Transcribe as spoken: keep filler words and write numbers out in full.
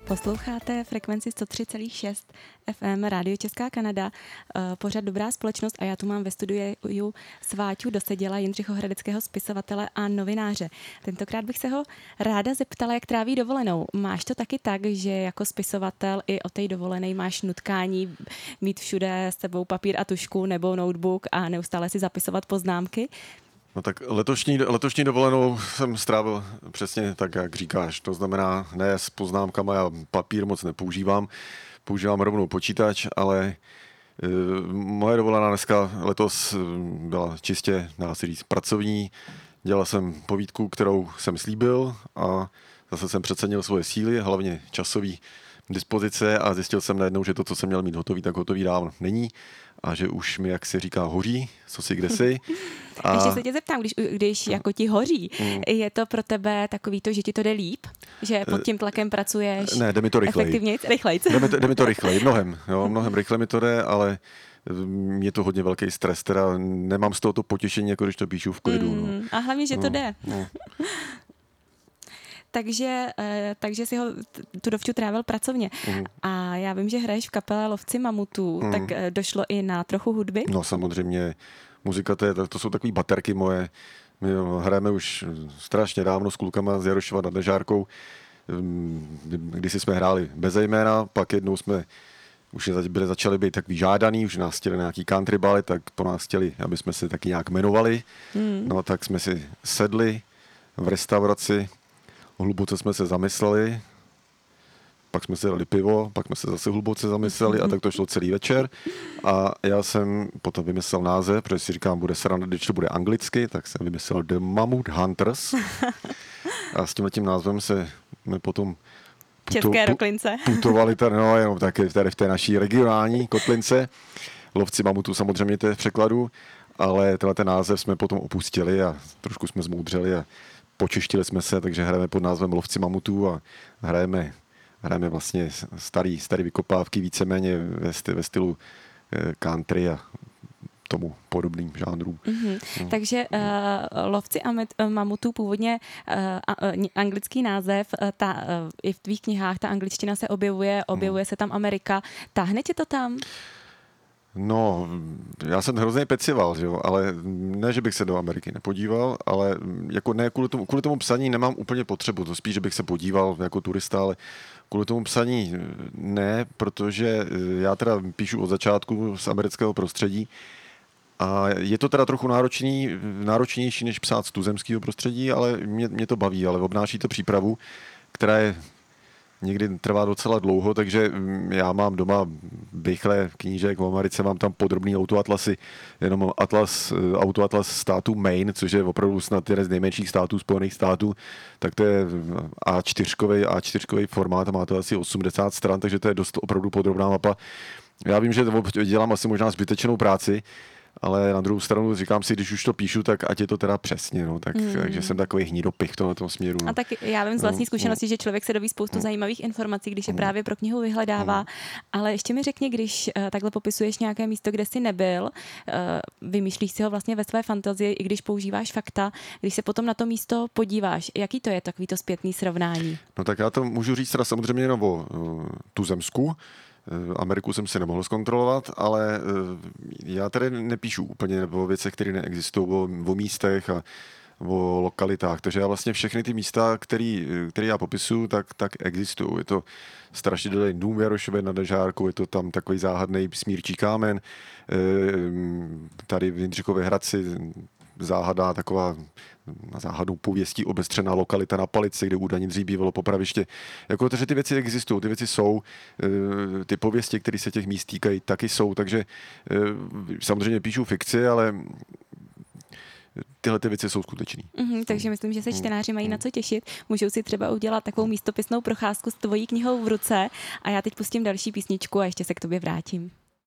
Posloucháte frekvenci sto tři celá šest F M Rádio Česká Kanada, pořad Dobrá společnost a já tu mám ve studiu Sváťu Doseděla, Jindřicho Hradeckého, spisovatele a novináře. Tentokrát bych se ho ráda zeptala, jak tráví dovolenou. Máš to taky tak, že jako spisovatel i o té dovolené máš nutkání mít všude s sebou papír a tužku nebo notebook a neustále si zapisovat poznámky? No tak letošní, letošní dovolenou jsem strávil přesně tak, jak říkáš. To znamená, ne s poznámkama, já papír moc nepoužívám, používám rovnou počítač, ale e, moje dovolená dneska letos byla čistě, dá se říct, pracovní. Dělal jsem povídku, kterou jsem slíbil a zase jsem přecenil svoje síly, hlavně časový dispozice a zjistil jsem najednou, že to, co jsem měl mít hotový, tak hotový dávno není a že už mi, jak se říká, hoří, co si kdesi. A... Ještě se tě zeptám, když, když jako ti hoří, mm. je to pro tebe takový to, že ti to jde líp? Že pod tím tlakem pracuješ ne, jde mi to rychleji. Efektivněji? Rychlejc. Jde mi to, jde mi to rychleji, mnohem. Jo, mnohem rychle mi to jde, ale je to hodně velký stres, teda nemám z toho to potěšení, jako když to píšu v klidu. Mm. No. A hlavně, že to no, jde. No. Takže, takže si ho tu dovču trávil pracovně. Mm. A já vím, že hraješ v kapele Lovci mamutů, mm. tak došlo i na trochu hudby? No samozřejmě, muzika, to, je, to jsou takový baterky moje. My hrajeme už strašně dávno s klukama z Jarošova nad Nežárkou. Když jsme hráli bez jména, pak jednou jsme už byli, začali být tak vyžádaný, už nás chtěli nějaký country bally, tak po nás chtěli, aby jsme se taky nějak jmenovali. Mm. No tak jsme si sedli v restauraci, hluboce jsme se zamysleli, pak jsme si dali pivo, pak jsme se zase hluboce zamysleli a tak to šlo celý večer. A já jsem potom vymyslel název, protože si říkám, bude sranda, když to bude anglicky, tak jsem vymyslel The Mammoth Hunters. A s tímhletím názvem se my potom puto, České Roklince. putovali tady, no, jenom taky tady v té naší regionální kotlince. Lovci mamutů samozřejmě to je v překladu, ale tenhle ten název jsme potom opustili a trošku jsme zmoudřeli a počeštili jsme se, takže hrajeme pod názvem Lovci mamutů a hrajeme, hrajeme vlastně starý, starý vykopávky víceméně ve, ve stylu country a tomu podobným žánrům. Mm-hmm. No. Takže uh, Lovci amet, mamutů původně uh, uh, anglický název, uh, ta, uh, i v tvých knihách ta angličtina se objevuje, objevuje mm. se tam Amerika. Táhne tě to tam? No, já jsem hrozně pecival, že jo, ale ne, že bych se do Ameriky nepodíval, ale jako ne, kvůli tomu, kvůli tomu psaní nemám úplně potřebu, to spíš, že bych se podíval jako turista, ale kvůli tomu psaní ne, protože já teda píšu od začátku z amerického prostředí a je to teda trochu náročný, náročnější, než psát z tuzemského prostředí, ale mě, mě to baví, ale obnáší to přípravu, která je někdy trvá docela dlouho, takže já mám doma bychle knížek, v Americe mám tam podrobný autoatlasy, jenom atlas, autoatlas státu Maine, což je opravdu snad jeden z nejmenších států Spojených států, tak to je á čtyřkový, á čtyřkový formát, má to asi osmdesát stran, takže to je dost opravdu podrobná mapa. Já vím, že dělám asi možná zbytečnou práci, ale na druhou stranu říkám si, když už to píšu, tak ať je to teda přesně, no, tak, mm. takže jsem takový hnidopich v tomhle směru. No. A tak já vím z vlastní zkušenosti, no, že člověk se doví spoustu no. zajímavých informací, když je no. právě pro knihu vyhledává, no. ale ještě mi řekni, když uh, takhle popisuješ nějaké místo, kde jsi nebyl, uh, vymýšlíš si ho vlastně ve své fantazii, i když používáš fakta, když se potom na to místo podíváš, jaký to je takový to zpětný srovnání? No tak já to můžu říct teda samozřejmě jenom o uh, tuzemsku. Ameriku jsem si nemohl zkontrolovat, ale já tady nepíšu úplně o věcech, které neexistují, o, o místech a o lokalitách. Takže já vlastně všechny ty místa, které já popisuju, tak, tak existují. Je to strašidelný dům v Jarošově nad Nežárkou, je to tam takový záhadný smírčí kámen. Tady v Jindřichově Hradci záhadná taková na záhadnou pověstí obestřená lokalita na Palici, kde údajně dřív bývalo popraviště. Jako, takže ty věci existují, ty věci jsou, ty pověsti, které se těch míst týkají, taky jsou, takže samozřejmě píšu fikci, ale tyhle ty věci jsou skutečný. Mm-hmm, takže myslím, že se čtenáři mají na co těšit. Můžou si třeba udělat takovou místopisnou procházku s tvojí knihou v ruce a já teď pustím další písničku a ještě se k tobě vrátím.